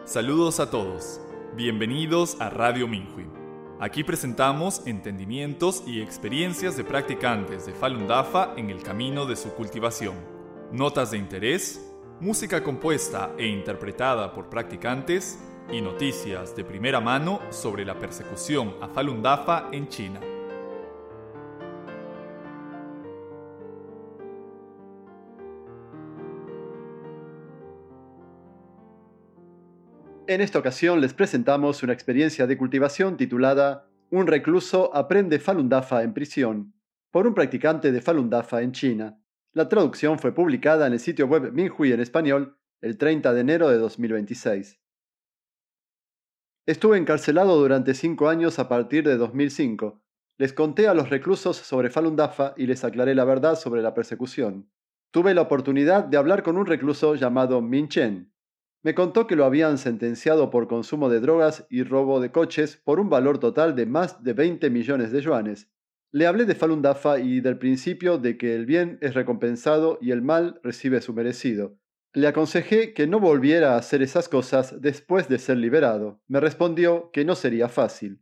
Saludos a todos. Bienvenidos a Radio Minhui. Aquí presentamos entendimientos y experiencias de practicantes de Falun Dafa en el camino de su cultivación. Notas de interés, música compuesta e interpretada por practicantes y noticias de primera mano sobre la persecución a Falun Dafa en China. En esta ocasión les presentamos una experiencia de cultivación titulada Un recluso aprende Falun Dafa en prisión, por un practicante de Falun Dafa en China. La traducción fue publicada en el sitio web Minhui en español el 30 de enero de 2026. Estuve encarcelado durante 5 años a partir de 2005. Les conté a los reclusos sobre Falun Dafa y les aclaré la verdad sobre la persecución. Tuve la oportunidad de hablar con un recluso llamado Min Chen. Me contó que lo habían sentenciado por consumo de drogas y robo de coches por un valor total de más de 20 millones de yuanes. Le hablé de Falun Dafa y del principio de que el bien es recompensado y el mal recibe su merecido. Le aconsejé que no volviera a hacer esas cosas después de ser liberado. Me respondió que no sería fácil.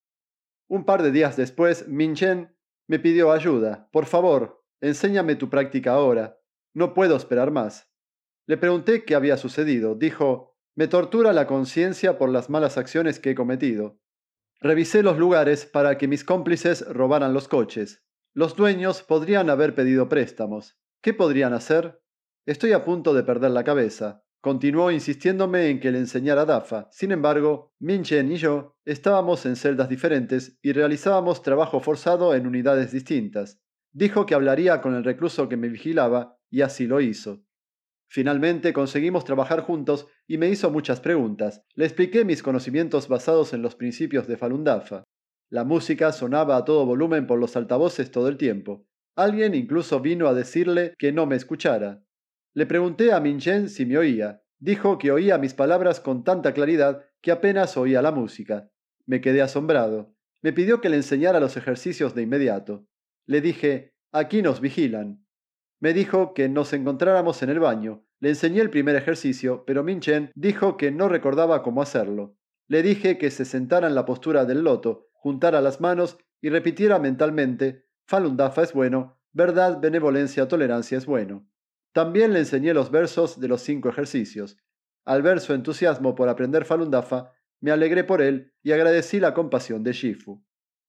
Un par de días después, Min Chen me pidió ayuda. Por favor, enséñame tu práctica ahora. No puedo esperar más. Le pregunté qué había sucedido. Dijo, me tortura la conciencia por las malas acciones que he cometido. Revisé los lugares para que mis cómplices robaran los coches. Los dueños podrían haber pedido préstamos. ¿Qué podrían hacer? Estoy a punto de perder la cabeza. Continuó insistiéndome en que le enseñara Dafa. Sin embargo, Min Chen y yo estábamos en celdas diferentes y realizábamos trabajo forzado en unidades distintas. Dijo que hablaría con el recluso que me vigilaba y así lo hizo. Finalmente conseguimos trabajar juntos y me hizo muchas preguntas. Le expliqué mis conocimientos basados en los principios de Falun Dafa. La música sonaba a todo volumen por los altavoces todo el tiempo. Alguien incluso vino a decirle que no me escuchara. Le pregunté a Min Chen si me oía. Dijo que oía mis palabras con tanta claridad que apenas oía la música. Me quedé asombrado. Me pidió que le enseñara los ejercicios de inmediato. Le dije, aquí nos vigilan. Me dijo que nos encontráramos en el baño. Le enseñé el primer ejercicio, pero Min Chen dijo que no recordaba cómo hacerlo. Le dije que se sentara en la postura del loto, juntara las manos y repitiera mentalmente, Falun Dafa es bueno, verdad, benevolencia, tolerancia es bueno. También le enseñé los versos de los 5 ejercicios. Al ver su entusiasmo por aprender Falun Dafa, me alegré por él y agradecí la compasión de Shifu.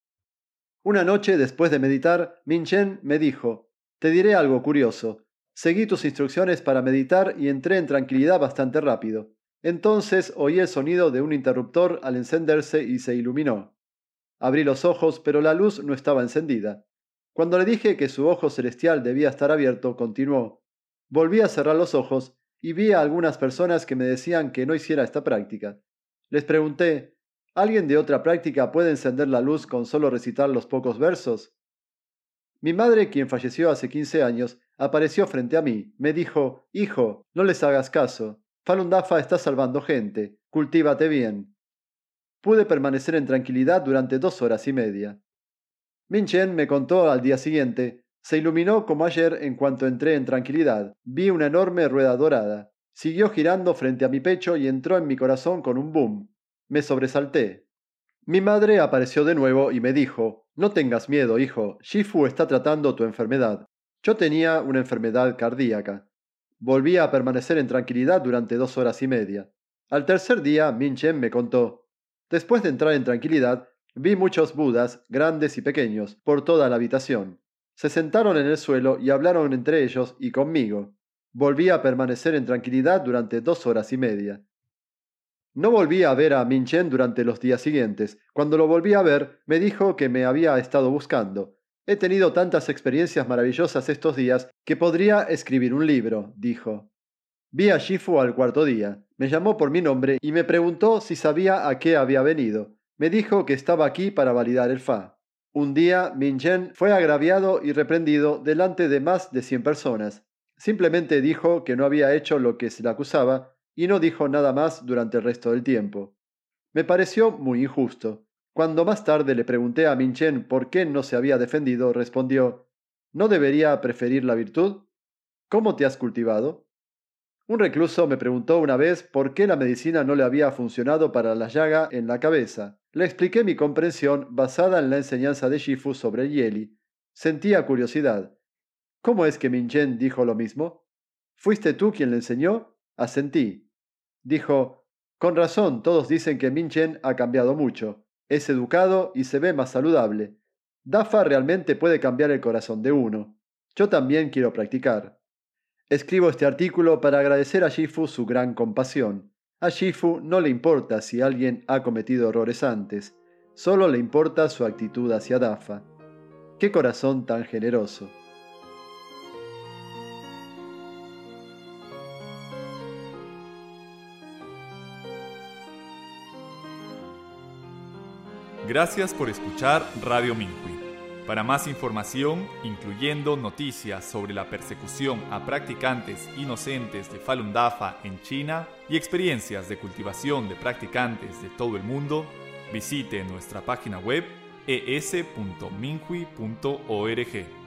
Una noche, después de meditar, Min Chen me dijo, te diré algo curioso. Seguí tus instrucciones para meditar y entré en tranquilidad bastante rápido. Entonces oí el sonido de un interruptor al encenderse y se iluminó. Abrí los ojos, pero la luz no estaba encendida. Cuando le dije que su ojo celestial debía estar abierto, continuó. Volví a cerrar los ojos y vi a algunas personas que me decían que no hiciera esta práctica. Les pregunté, ¿alguien de otra práctica puede encender la luz con solo recitar los pocos versos? Mi madre, quien falleció hace 15 años, apareció frente a mí. Me dijo, hijo, no les hagas caso. Falun Dafa está salvando gente. Cultívate bien. Pude permanecer en tranquilidad durante 2 horas y media. Min Chen me contó al día siguiente. Se iluminó como ayer en cuanto entré en tranquilidad. Vi una enorme rueda dorada. Siguió girando frente a mi pecho y entró en mi corazón con un boom. Me sobresalté. Mi madre apareció de nuevo y me dijo, no tengas miedo, hijo, Shifu está tratando tu enfermedad. Yo tenía una enfermedad cardíaca. Volví a permanecer en tranquilidad durante 2 horas y media. Al tercer día, Min Chen me contó. Después de entrar en tranquilidad, vi muchos budas, grandes y pequeños, por toda la habitación. Se sentaron en el suelo y hablaron entre ellos y conmigo. Volví a permanecer en tranquilidad durante 2 horas y media. No volví a ver a Min Chen durante los días siguientes. Cuando lo volví a ver, me dijo que me había estado buscando. He tenido tantas experiencias maravillosas estos días que podría escribir un libro, dijo. Vi a Shifu al cuarto día. Me llamó por mi nombre y me preguntó si sabía a qué había venido. Me dijo que estaba aquí para validar el Fa. Un día, Min Chen fue agraviado y reprendido delante de más de 100 personas. Simplemente dijo que no había hecho lo que se le acusaba y no dijo nada más durante el resto del tiempo. Me pareció muy injusto. Cuando más tarde le pregunté a Min Chen por qué no se había defendido, respondió, ¿no debería preferir la virtud? ¿Cómo te has cultivado? Un recluso me preguntó una vez por qué la medicina no le había funcionado para la llaga en la cabeza. Le expliqué mi comprensión basada en la enseñanza de Shifu sobre el Yeli. Sentía curiosidad. ¿Cómo es que Minchen dijo lo mismo? ¿Fuiste tú quien le enseñó? Asentí. Dijo, con razón, todos dicen que Minchen ha cambiado mucho. Es educado y se ve más saludable. Dafa realmente puede cambiar el corazón de uno. Yo también quiero practicar. Escribo este artículo para agradecer a Shifu su gran compasión. A Shifu no le importa si alguien ha cometido errores antes, solo le importa su actitud hacia Dafa. ¡Qué corazón tan generoso! Gracias por escuchar Radio Minhui. Para más información, incluyendo noticias sobre la persecución a practicantes inocentes de Falun Dafa en China y experiencias de cultivación de practicantes de todo el mundo, visite nuestra página web es.minhui.org.